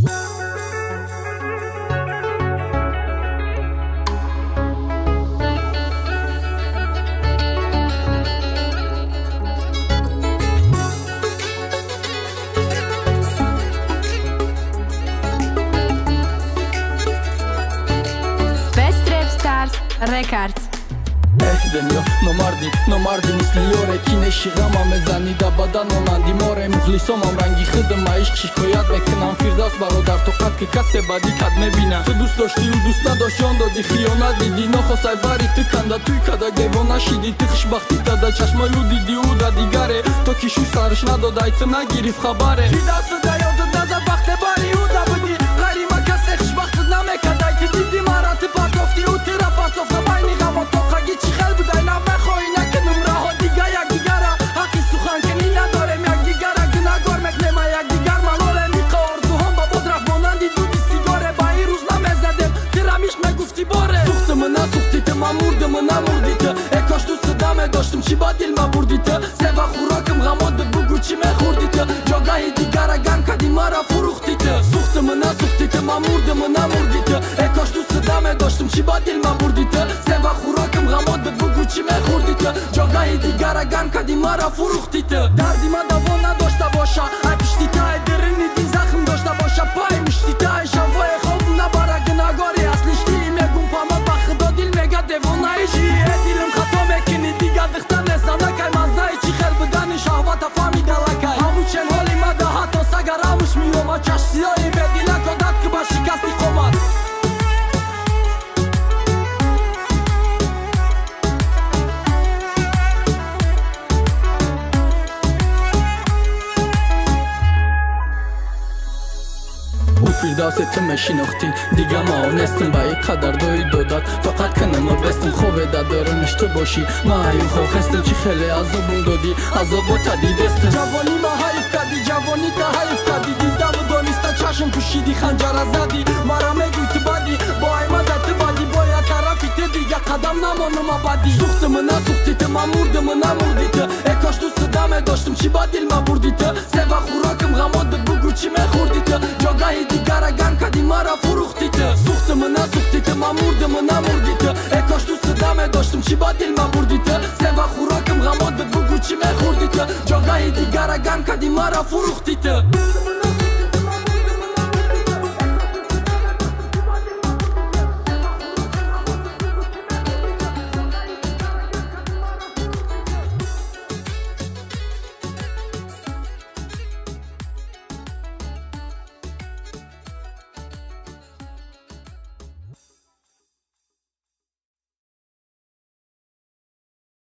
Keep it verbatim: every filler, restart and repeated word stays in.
Records Ehdem yo, no mardi, no mardi misli yore Kine shigama mezani da badan olan dimore Mukhlisom am rangi khidma ishq shiko yad mekinam Firdas barodar toqat ki kase badi kad mebina Tu dust doshti u dust nadosh yon dodi khiyonat didi No khosay bari tıkanda tuy kada gevona shidi Ty khishbakhti tada chashma yu didi u da digare To ki shu sarsh nadoday ty nagirif khabare Fidasu da yodud nazar bakhte bari u da budi Gharima kase khishbakhti namekaday Ty didi marati partofti u tyra partofna bayni gamot چی خل بدای نمیخوای نکنم راه دیگه یک دیگره حقی سخن کنی ندارم یک دیگره گناهگار مکنم یک دیگر مناره میقه آرزوهم با بود رفت مانندی دودی سیگاره با این روز نمیزدم درمیش نگفتی باره سوختم نسوختی ما مردم نمردی تو ای کاش دوست دمه داشتم چی با دل ما بردی تو سوا خوراکم غماد بگو چی میخوردی تو جاگاهی دیگره گم کدی مرا فروختی تو سوختم نسوختی ما مردم نمردی تو ای کاش دوست دمه داشتم چی با دل ما بردی تو سوا خوراکم غماد بگو چی میخوردی تو جاگاهی دیگره گم کدی مرا فروختی تو دردی ما دوا نداشته باشه ای پشتی تا ای درنی دی زخم داشته باشه پای مشتی تا ای شنوای خواب نباره گناهگاری اصلیشتی میگم پاما بخدا دل میگه دیوانایی جی ای دیلم خطا میکنی دیگه دختر نزانه که منزای چی خیل بدنی شهوت فامی دلکه همو چن حالی ما ده حتی سگر هموش میوما چش سیایی به دیلک عادت که با شکستی قمت Firdavsetime şinokti دیگه ما اونستم با یک قدر دوی دوداد فقط کنم و بستم خوبه دادارم اشتو باشی ما هیم خو خستم چی خیلی عذابون دادی عذابو تدی دستم جوانی ما حیف کردی جوانی تا حیف کردی دیدم و دانستا چشم پوشیدی خنجر زدی مرا میگوی تو بدی با ایمده تو بدی با یک طرفی تو دیگه قدم نمانم بدی سوختم نسوختی تو ما مردم نمردی تو ای کاش دوست دمه داشتم چی با دل ما بردی تو سوا خوراکم غماد بگو چی میخوردی تو جاگاهی دیگره گم کدی مرا فروختی تو سوختم نسوختی تو ما مردم نمردی تو ای کاش دوست دمه داشتم چی با دل ما بردی تو سوا خوراکم غماد بگو چی میخوردی تو جاگاهی دیگره گم کدی مرا فروختی تو